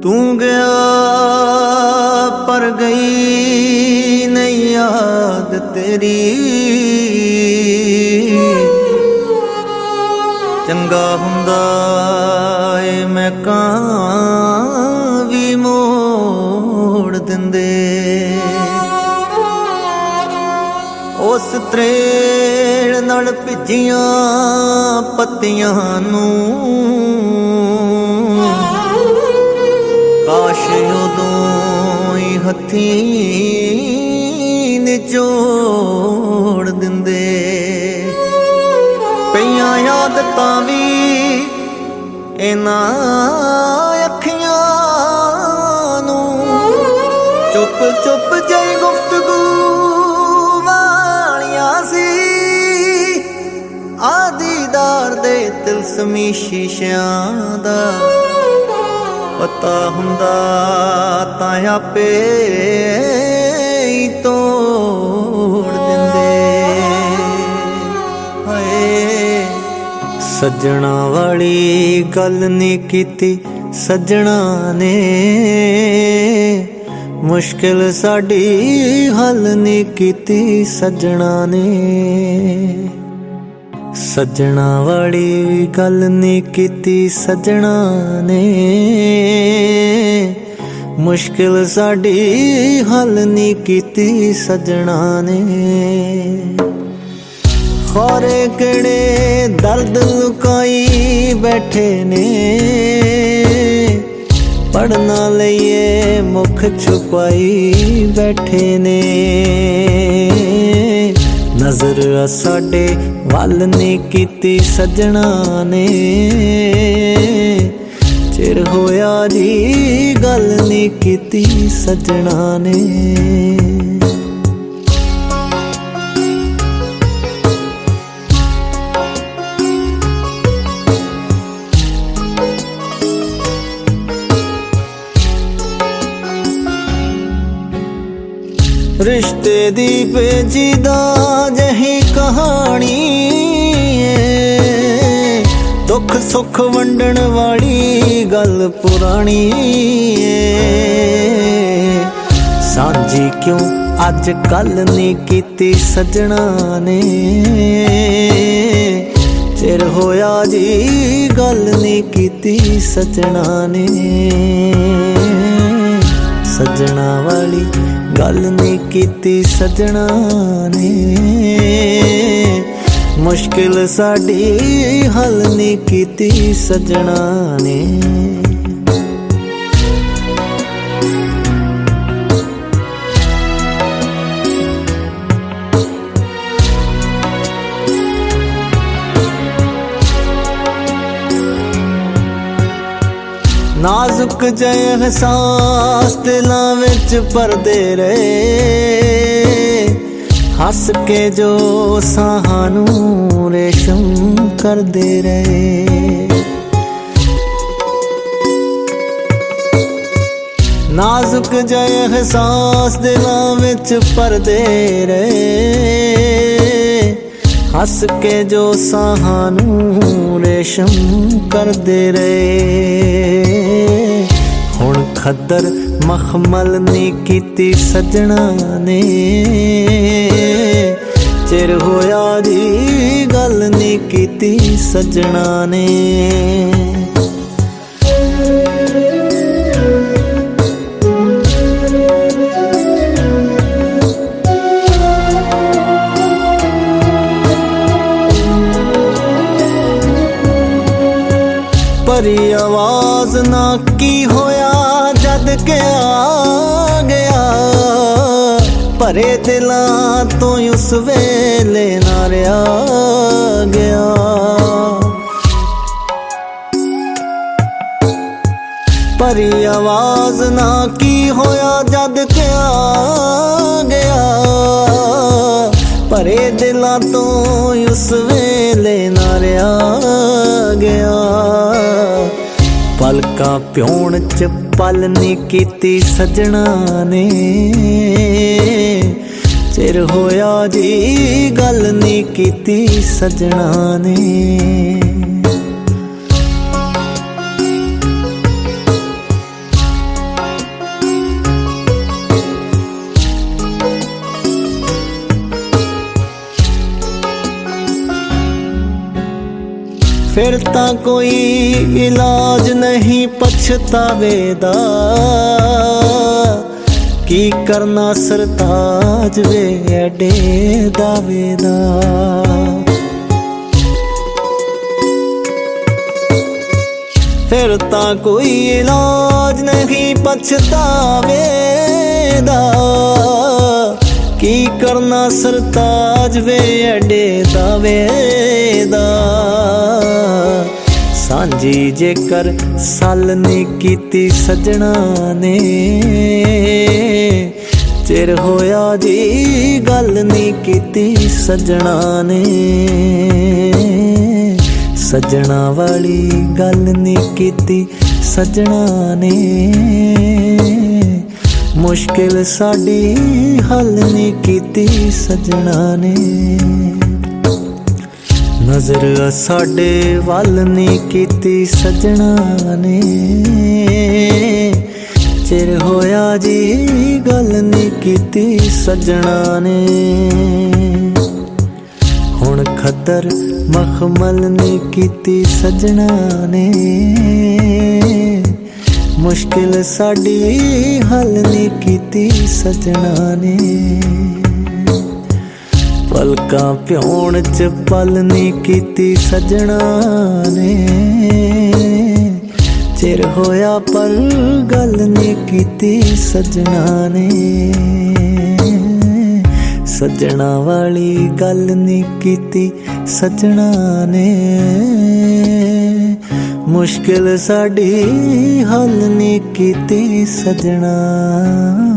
तू गया पर गई नहीं याद तेरी। चंगा हुंदा ए मैं कां भी मोड़ दिंदे। उस त्रेड़ नाल भिजियां पत्तियां नूं काश उदों ही हत्थीं निचोड़ दिंदे। पईयां यादतां वी इन्हां अखियां नूं चुप चुप जई गुफ्तगू वालियां सी। आदीदार दे तिलस्मी शीशियां दा पता हुंदा तां आपे ही तोड़ दिंदे। हाय सज्जणा वाली गल नहीं कीती सज्जणा ने। मुश्किल साडी हल नहीं कीती सज्जणा ने। सज्जणा वाली गल नहीं कीती सज्जणा ने। मुश्किल साडी हल नहीं कीती सज्जणा ने। खौरे केड़े दर्द लुकाई बैठे ने। पढ़ना लईए मुख छुपाई बैठे ने। नजर साडे वल नहीं कीती सज्जणा ने। चिर होया जी गल नहीं कीती सज्जणा ने। रिश्ते दी पेचीदा जही कहानी है। दुख सुख वंडन वाली गल पुरानी है। सांझी क्यों अज कल नहीं कीती सज्जणा ने। चिर होया जी गल नहीं कीती सज्जणा ने। सज्जणा वाली गल नहीं कीती सज्जणा ने। मुश्किल साडी हल नहीं कीती सज्जणा ने। नाजुक जय एहसास दिलां विच भरदे रहे। हस के जो साहानू रेशम करदे रहे। नाजुक जय एहसास दिलां विच भरदे रहे। हस के जो साहानू रेशम करदे रहे। हुण खद्दर मखमल नहीं कीती सज्जणा ने। चिर होया जी गल नहीं कीती सज्जणा ने। परी आवाज ना की होया जद के आ गया। भरे दिलां तो उस वेले ना रहा गया। परी आवाज ना की होया जद के आ गया। भरे दिलां तो उस वेले ना रहा गया। पलका प्योण च पल नहीं कीती सज्जणा ने। चिर होया जी गल नहीं कीती सज्जणा ने। फिर तां कोई इलाज नहीं पछतावे दा, की करना सरताज वे एडे दावे दा। फिर तां कोई इलाज नहीं पछतावे दा, की करना सरताज वे एडे दावे दा। सांझी जेकर सल नी कीती सजना ने, चिर होया जी गल नी कीती सजना ने। सजना वाली गल नी कीती सजना ने, मुश्किल साडी हल नी कीती सजना ने। नजर साडे वल नी कीती सजना ने, चिर होया जी गल नी कीती सजना ने। हुण खदर मखमल नी कीती सजना ने, मुश्किल साडी हल नी कीती सजना ने। पलकां प्योण च पल नी कीती सजना ने, चिर होया पर गल नी कीती सजना ने। सजना वाली गल नी कीती सजना ने, मुश्किल साडी हल नी कीती सजना।